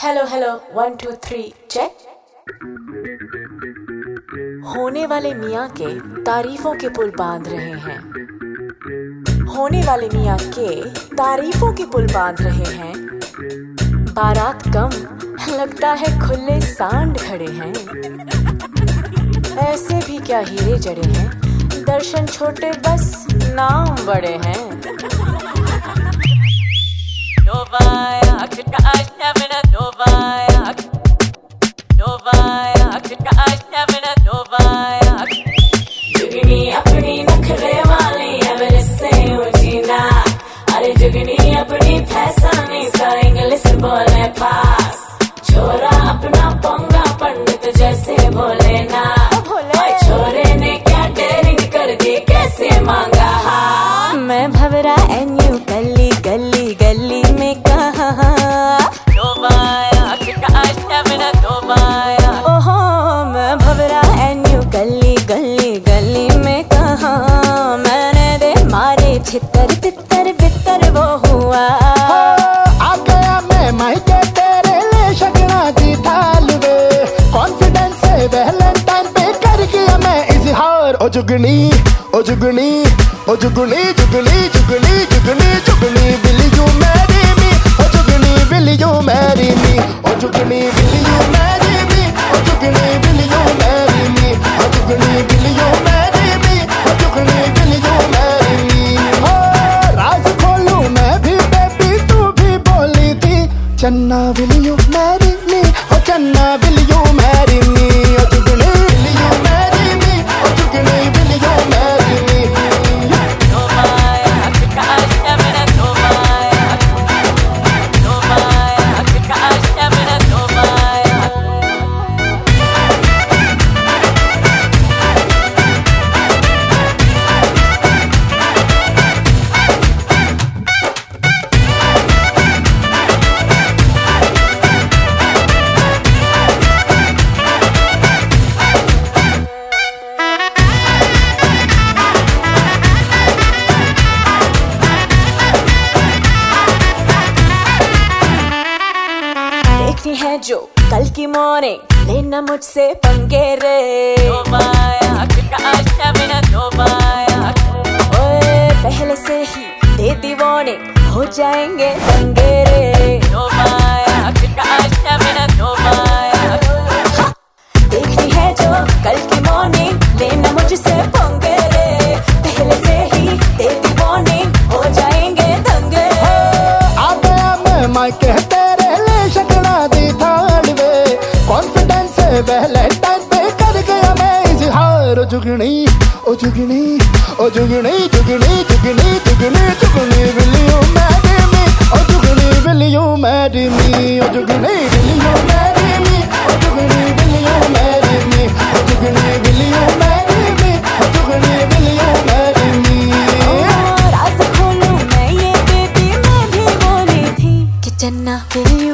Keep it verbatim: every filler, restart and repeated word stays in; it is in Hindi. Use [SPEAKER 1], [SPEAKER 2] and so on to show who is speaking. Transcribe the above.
[SPEAKER 1] Hello hello one two three check. होने वाले मियाँ के तारीफों के पुल बांध रहे हैं। होने वाले मियाँ के तारीफों के पुल बांध रहे हैं। बारात कम लगता है खुले सांड खड़े हैं। ऐसे भी क्या हीरे जड़े हैं, दर्शन छोटे बस नाम बड़े हैं। जुगनी अपनी नखरे वाली एवरेस्ट से ऊंची ना, अरे जुगनी अपनी फैसानी सा इंग्लिश बोले पास। छोरा अपना पोंगा पंडित जैसे बोले ना, और छोरे ने क्या डेयरिंग कर दी, कैसे मांगा हाँ। मैं भवरा एन यू गली गली गली में कहा ओहो, मैं भवरा एन यू गली गली गली में कहा। मैंने दे मारे छितर तितर बितर वो हुआ।
[SPEAKER 2] आ गया मैं मायके तेरे ले शगना दी थाल वे, कॉन्फिडेंस से वैलेंटाइन पे कर गया मैं इजहार। ओ जुगनी ओ जुगनी ओ Jugni Jugni Jugni Jugni Jugni will you marry me, ओ Jugni will you marry me, ओ Jugni will you marry me, ओ Jugni will you marry me, ओ Jugni will you marry me, ओ Jugni will you marry me. ओ राज खोलूं मैं भी बेबी, तू भी बोली थी चन्ना विल यू मैरी मी, ओ चन्ना विल यू मैरी मी, ओ Jugni will you marry me, ओ Jugni will you marry me.
[SPEAKER 1] है जो कल की मॉर्निंग लेना मुझसे पंगे रे। ओए पहले से ही दे दी वार्निंग, हो जाएंगे दंगे रे। देखनी है जो कल की मॉर्निंग लेना मुझसे पंगे रे। पहले से ही दे दी वार्निंग, हो जाएंगे दंगे।
[SPEAKER 2] आ गया मैं मायके तेरे ले शगना दी थाल वे, कॉन्फिडेंस से वैलेंटाइन पे कर गया मैं इजहार। ओ जुगनी ओ जुगनी ओ Jugni Jugni Jugni Jugni Jugni will you marry me, ओ Jugni will you marry me, ओ Jugni will you marry me, ओ Jugni will you marry me, ओ Jugni will you marry me, ओ Jugni will you marry me.
[SPEAKER 1] राज खोलूं मैं ये बेबी, मैं भी बोली थी कि चन्ना विल यू